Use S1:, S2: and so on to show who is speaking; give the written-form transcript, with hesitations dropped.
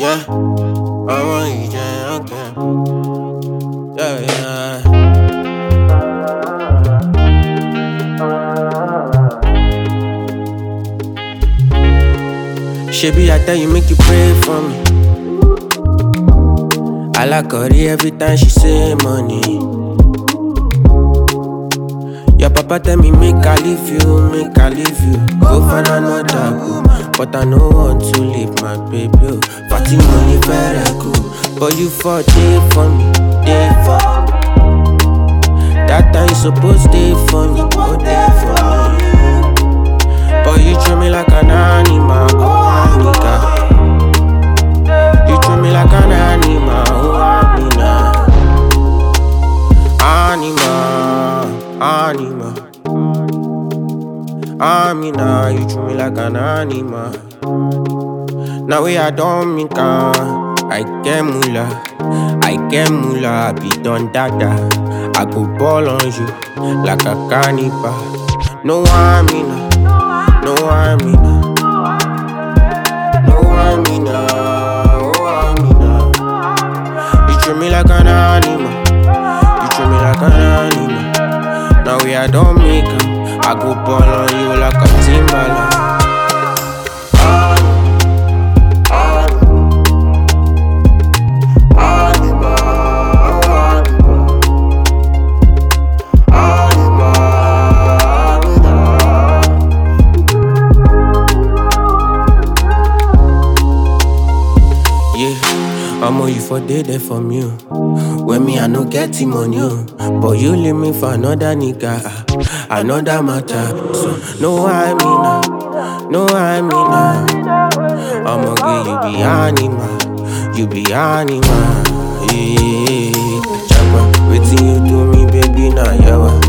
S1: Yeah, I want you, yeah, okay. Yeah, yeah. Shebi, I tell you, make you pray for me. I like her every time she say money. Your papa tell me make I leave you, go find another woman. But I no want to leave my baby. Party money very cool, but you for day for me, day for me. That time you supposed stay for me, oh day for me. But you treat me like an animal, oh nigga. You treat me like an animal, oh Amina. Animal. Amina, you treat me like an animal. Now we I don't make I get mula, I be done dada. I go ball on you like a carnival. No Amina, oh Amina. You treat me like an animal. Now we I don't make I go ball on you like a Timberland. I'ma you for day there from you. When me I no get him on you, but you leave me for another nigga, another matter. So no I mean I'ma give you be animal, yeah. Chapa, waiting you do me baby now, yawa.